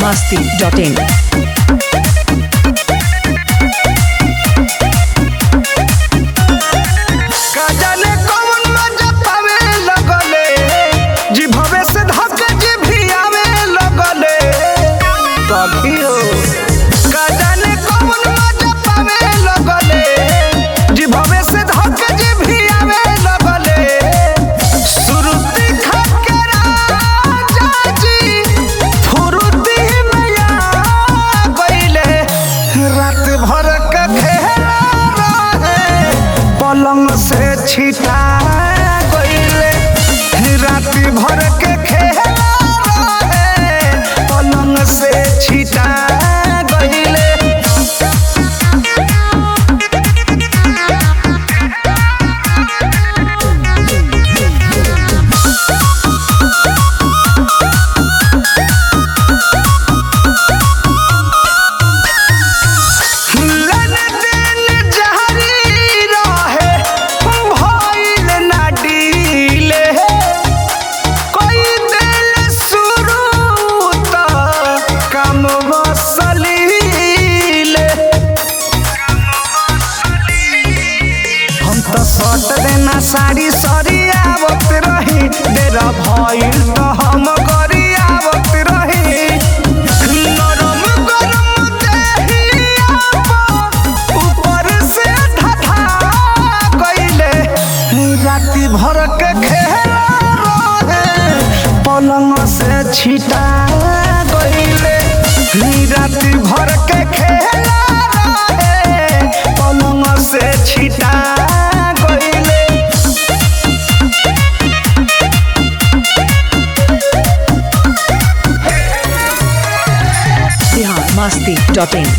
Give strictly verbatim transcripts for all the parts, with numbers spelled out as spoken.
masti dot in. पलंग से छिटा गइले राती भर के खेला रहे पलंग से छिटा गइले। सट देना साड़ी सरियावत रही डेरा भइल तो हम गरियावत रही नरम गरम देहिया ऊपर से ढठा गइले राती भर के खेला रहे पलंग से छिटा गइले राती भर के खेला रहे पलंग से छिटा masti dot in.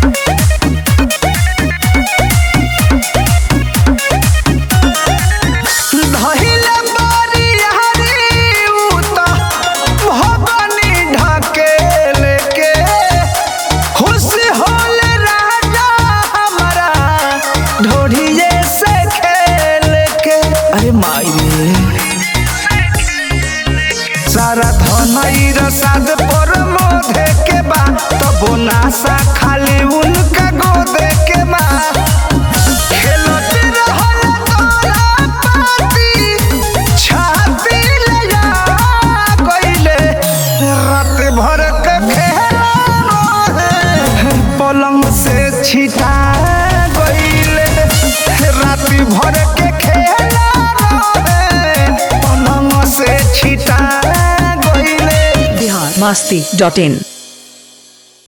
सारा धनई रसाद पर मोधे के बा तबो नासा खाली उनका गोदे के बा खेलत रहल तोरा पाती छाती लगा गइले रात भर के खेला रहे पलंग से छिटा गइले रात भर के खेला रहे पलंग से छिटा masti dot in.